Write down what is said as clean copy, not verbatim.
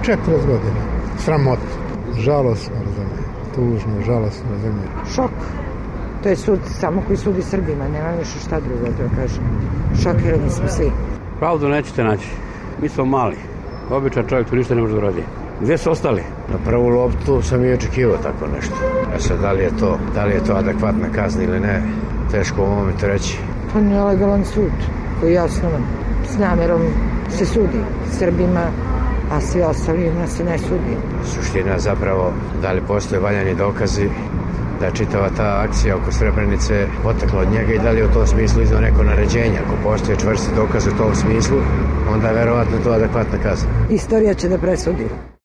40 godina. Sramot. Žalosno, razumijem. Tužno, žalosno, razumijem. Šok. To je sud samo koji sudi Srbima, nema više šta drugo da kažem. Šokirani smo svi. Pravdu nećete naći. Mi smo mali. Običan čovjek tu ništa ne može da uradi. Gdje su ostali? Na prvu loptu sam i očekivao tako nešto. A sad, da li je to adekvatna kazna ili ne, teško u ovom momentu reći. To nije legalan sud koji je osnovan. S namerom se sudi Srbima, a svi ostalima se ne sudi. Suština zapravo, da li postoje valjani dokazi da je čitava ta akcija oko Srebrenice potekla od njega i da li je u tom smislu izdao neko naređenje. Ako postoje čvrsti dokaz u tom smislu, onda je verovatno to adekvatna kazna. Istorija će da presudi.